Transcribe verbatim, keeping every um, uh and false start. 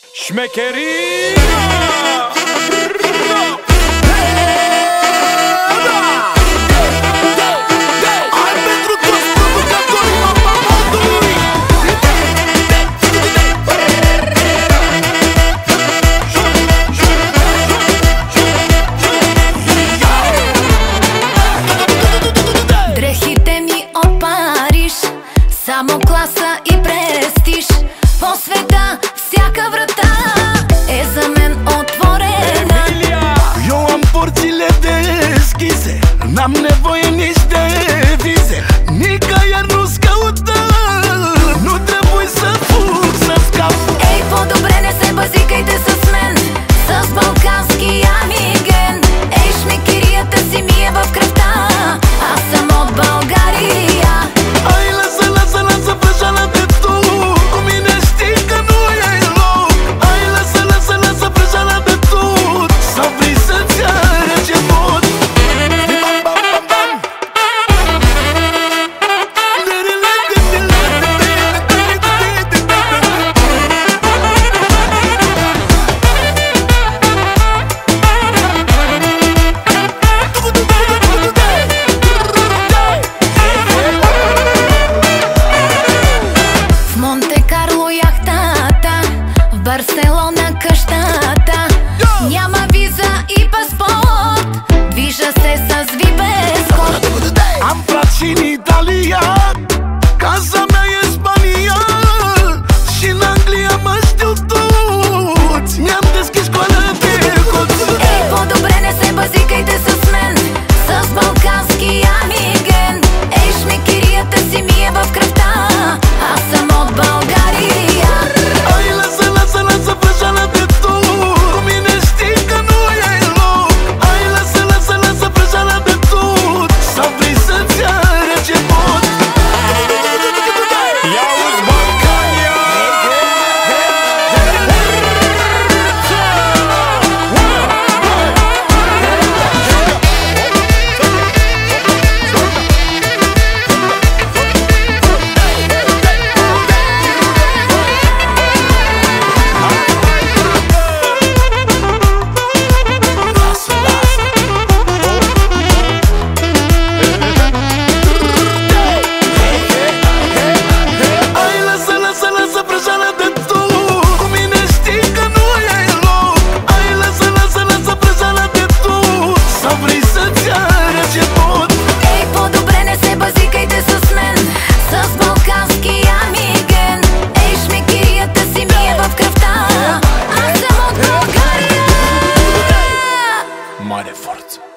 Șmecheria! Samo klasa i prestiž, posveta, всяка vrata e za men otvorena. Eu am porțile deschise, n-am nevoie nici de vize, nicăieri nu-s căută, nu trebuie să fug, să scap. Ей, по-добре не се базикайте с мен, с балкански амиген. Ей, шмекерията си ми е в кръвта, аз съм от България. Барселона къщата, няма виза и паспорт, движа се с вип ескорт. Am frat și în Italia, casa mea e Spania, și în Anglia mă știu toți, mi-am deschis școală de coț. Ей, по-добре не се базикайте с мен, с балкански амиген. Ей, шмекерията си ми е в кръвта, аз съм от България. Mare forță!